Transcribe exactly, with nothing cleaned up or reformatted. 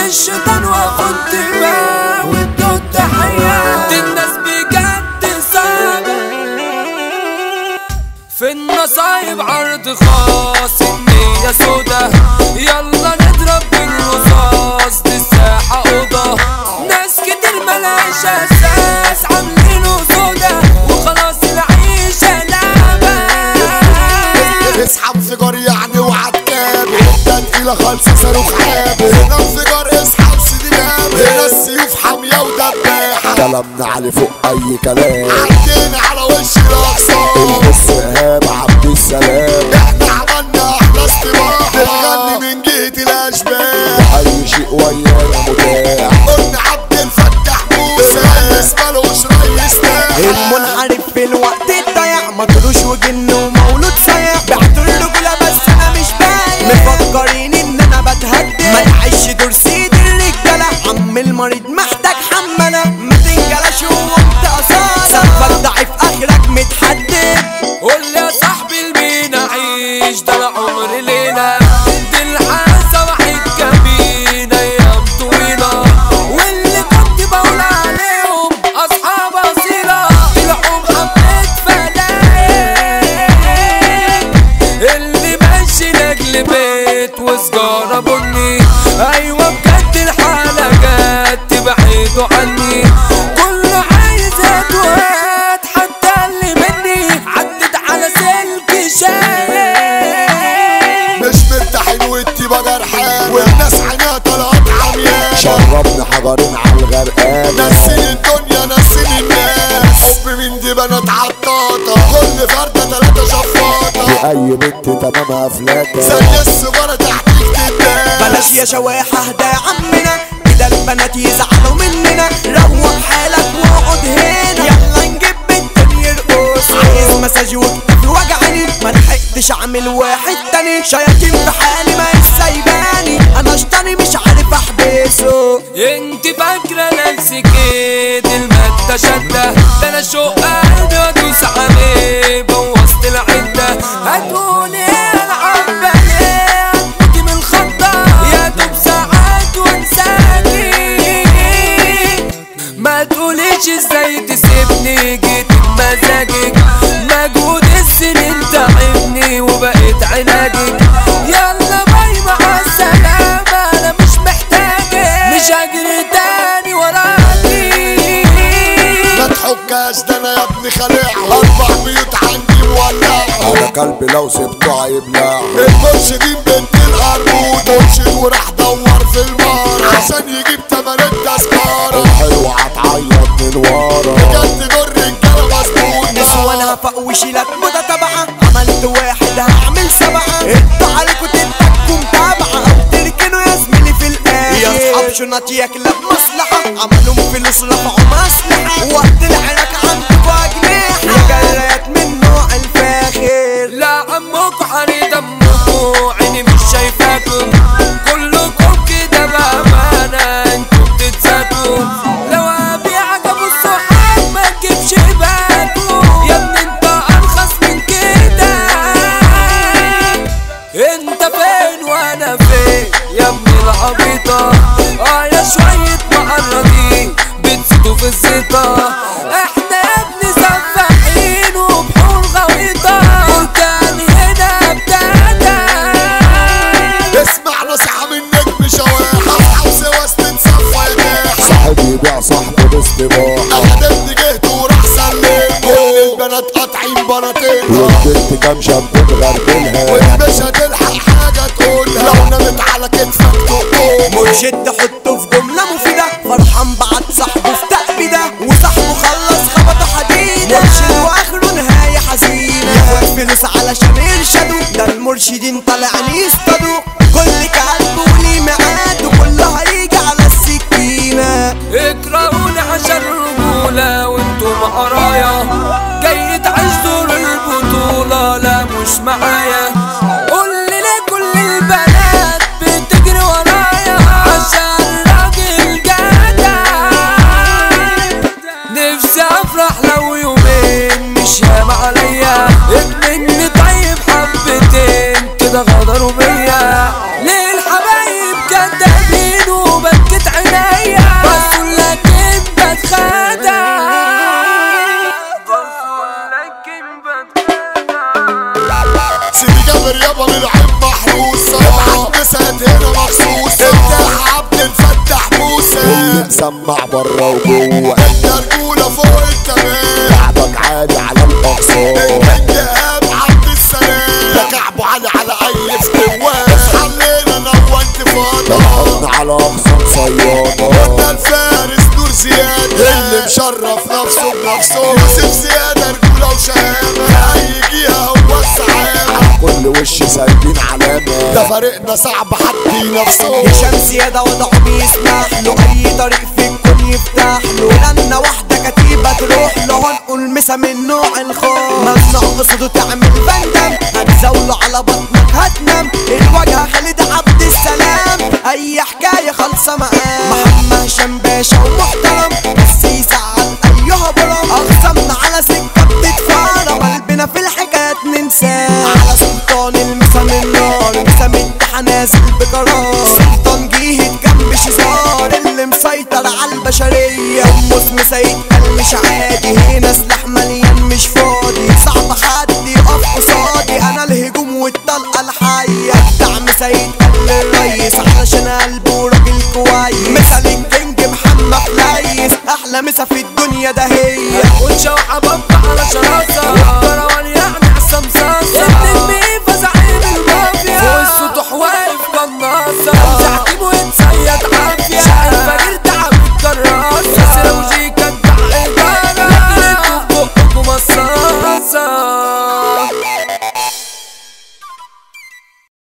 الشيطان واخد دماغ وادوا التحية. دي الناس بجد صعبة في النصايب عرض خاص النية سودا. يلا نضرب بالرصاص دي الساحة أوضة. ناس كتير ملهاش أساس عاملينه سودا وخلاص العيشة لعبة. اسحب انفجار يعني وعالكاب ده تقيلة خالصة صاروخ عاب. هنا انفجار اسحب سيدي باب. هنا السيوف حامية ودباحة كلامنا علي فوق أي كلام. عدينا على وش الأقصى البص إيهاب عبد السلام. احنا عملنا أحلى استباحة بنغني من جهة الأشباح. أي شيء ويانا متاح. قلنا عبد الفتاح موسى ريس مالوش ريس تاني. المنحرف في الوقت الضيع مطروش وجن ومولود صيع. بعتوا الرجولة بس أنا مش بايع. مفكرين إن أنا بتهدد ما تعيش دور سيد الرجالة. عم المريض محتاج حملة ما تنجلش وانت أصالة. سقفك ضعيف آخرك متحدد. قول يا صاحبي لمين أعيش ده العمر ليلة. دي الحاسة واحد كمين أيام طويلة. واللي كنت بقول عليهم أصحاب أصيلة طلعوا محبة فلايق. اللي ماشي لاجل بيت وسجارة بني. أيوة بجد الحالة جت تبعدوا عني. كله عايز هات حتى اللي مني عدت على سلك شاي. مش مرتاحين والتيبة جرحان والناس عينيها طلعت عميان. شربنا حجرين على الغرقان. نسين الدنيا نسين الناس. حب من دي بنات عطاطة كل فردة تلاتة شفاطة. دي أي بنت تمامها فلاتة زي السجارة تحتيك تداس. بلاش يا شواحة اهدى يا عمنا كده البنات يزعلوا مننا. روق حالك واقعد هنا يلا نجيب بنت يرقص. عايز مساج وكتفي وجعني ما لحقتش اعمل واحد تاني. شياطين في حالي ما سايباني انا اشتري مش عارف احبسه. انت فاكرة نفسك ايه دي المادة شدة. ده انا شوق قلبي وادوس عليه بوظت العدة. هتقولي العب باليه هتموتي من الخضة. يا دوب ساعات وانساكي ما تقوليش ازاي تسيبني. جيت بمزاجك مجهود السنين تعبني وبقيت علاجك. يلا باي مع السلامة انا مش محتاجك مش هجري تاني وراكي. ما تحكاش ده انا يا ابني خليعة. اربع بيوت عندي مولعة. انا قلبي لو سبته هيبلع. المرشدين بنت القرود مرشد وراح دور في المار عشان يجيب تمن التذكارة. الحلوة هتعيط من ورا بجد دور رجالة مظبوطة. نسوانها فوق وشيلك متتابعة. عملت واحد هعمل سبعة. انتوا عليكوا تتكوا متابعة او تركنوا يا زميلي في الاخر. يا اصحاب شنط ياكلها بمصلحة. عملوا فلوس رفعوا مسلحة. وقت العنك عندكوا اجنحة. رجالات من نوع الفاخر. لا عمكوا حري دمكوا عيني مش شايفاكم. كلكم كده بأمانة انتوا بتتساكوا. لو ابيعك ابو الصحاب ما تجيبش باكوا. يا ابني انت ارخص من كده. انت فين وانا فين يا ابني العبيطة. اه يا شوية معرضين بتزيدوا في الزيطة. احنا يا ابني سفاحين وبحور غويطة. بركان هنا ابتدى. اسمع نصيحة من نجم شواحة. اصحاب سواس تتصفى يداحة. صاحب يبيع صاحبه باستباحة. انا ابني جهت وراح سلمه. كل البنات قاطعين بناطيلها. والبنت كام شاب بتغربلها. ومش هتلحق حاجة تقولها. لو نامت على كتفك تقوم. مرشد تحطه في جملة مفيدة. فرحان بعت صاحبه في تأبيدة. وصاحبه خلص خبطه حديدة. مرشد واخره نهاية حزينة. ياخد فلوس علشان يرشدوا. ده المرشدين طالعين يصطادوا. كل كلب وليه ميعاد وكله هيجي على السكينة. اكرهوني عشان الرجولة وانتوا معرايا. جاي تعيش دور البطولة لا مش معايا. قول لي ليه كل البنات بتجري ورايا عشان راجل جدع. نفسي افرح لو يومين مش هام عليا. ابني طيب حبتين كده مسمع بره وجوه. انت رجولة فوق التمام، كعبك عالي على الاقصى. انت اب عبد السلام، ده كعبه عالي على اي فتوان. اصحى الليلة نوى انتفاضة، الحضن على اقصى صيادة. قلنا الفارس نور زيادة، اللي مشرف نفسه بنفسه. يوسف زيادة رجولة وشهامة، اي جهة هو السعامة. كل وش سايبين علامة، ده فريقنا صعب حد ينافسه. هشام زيادة وضعه بيسمح له، اي طريق في الكون يفتح له. لنا واحدة كتيبة تروح له، هنقول مسا من نوع الخوف. ممنوع قصده تعمل بندم، هتزاوله على بطنك هتنام. الواجهة خالد عبد السلام، اي حكاية خالصة معاه. محمد هشام باشا ومحترم، بس يزعل ايها برام. اقسمنا على سكة بتتفارم، قلبنا في الحكايات ننساه. على سلطان المسا من نار، مسا مدح نازل بقرار. سلطان جيهد جنب شزار، اللي مسيطر على البشرية. أم سيد قال مش عادي، هنا سلاح مليان مش فاضي. صعب حد يقف قصادي، انا الهجوم والطلقة الحية. دعم سيد قال للريس، علشان قلبه راجل كويس. مثل الكينج محمد فلايس، احلى مسا في الدنيا ده هي. ونشا وحبطت على شراسة، والكروان يعني عسى مصاصة. النجم فزعين المافيا، فوق السطوح واقف قناصة.